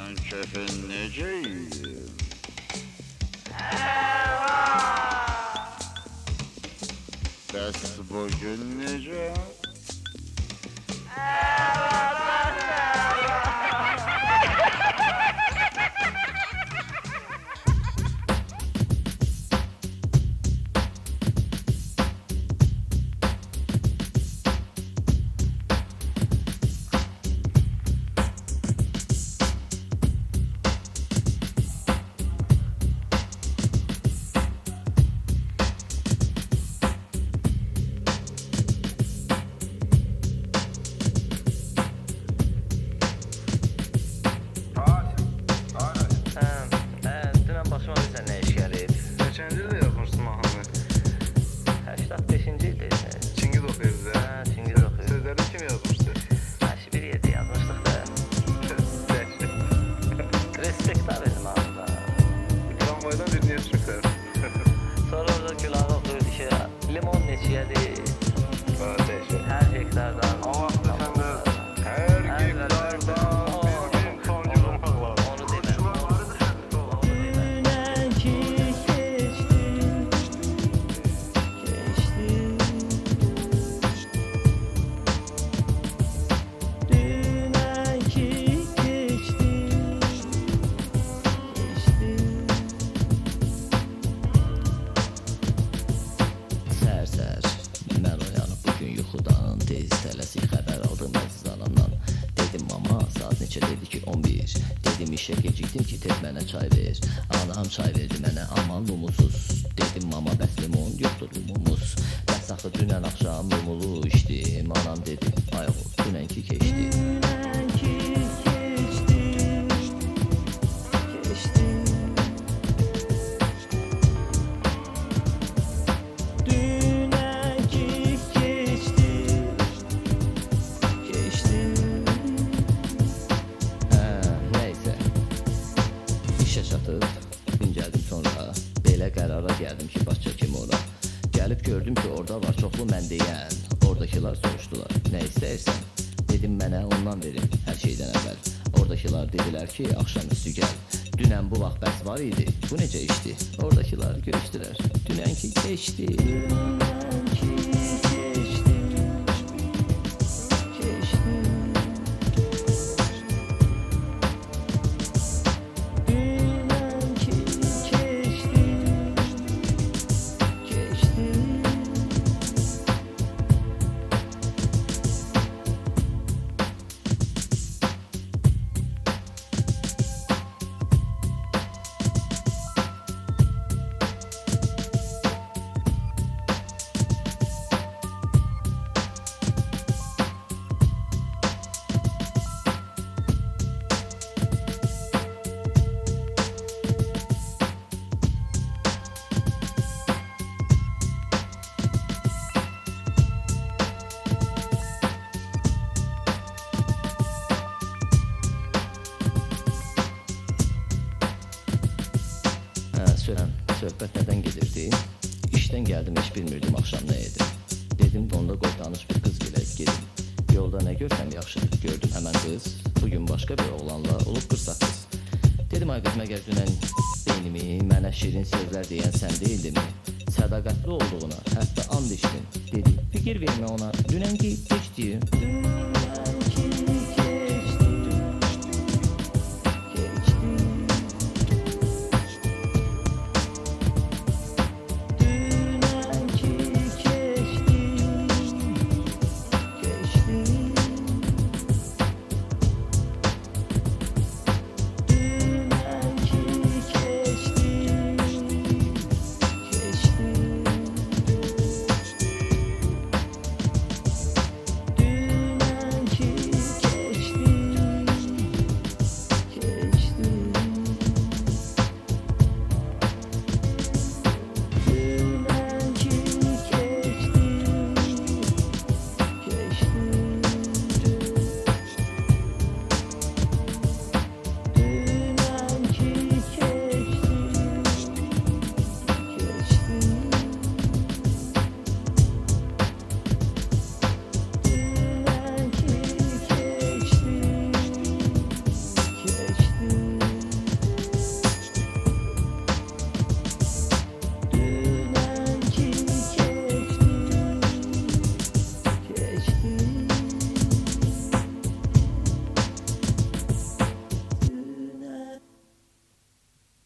kefin neceyim? Bəs bugün necə? Çay verdi mənə, aman lumusuz. Dedim mama, bəs limon yoxdur lumumuz. Bəs axı dünən axşam lumulu içdim. Anam dedi, ay oğul, dünənki keçdi. Gəldim ki, başqa kim ora. Gəlib gördüm ki, orada var çoxlu mən deyən. Oradakılar soruşdular, nə istəyirsən? Dedim mənə ondan verin, hər şeydən əvvəl. Oradakılar dedilər ki, axşam üstü gəl. Dünən bu vaxt bəs var idi, bu necə işdi? Oradakılar görüşdülər, dünənki keçdi. Söhbət nədən gedirdi? İşdən gəldim, heç bilmirdim axşam nə edim. Dedim, onda qoy tanış bir qız gələk gedim. Yolda nə görsəm yaxşıdır, gördüm həmən qız. Bugün başqa bir oğlanla olub 48. Dedim, ay qız, məgər dünən beynimi, mənə şirin sözlər deyən sən deyildimi? Sədaqətli olduğuna, hətta and içdin. Dedi, fikir vermə ona, dünənki keçdi.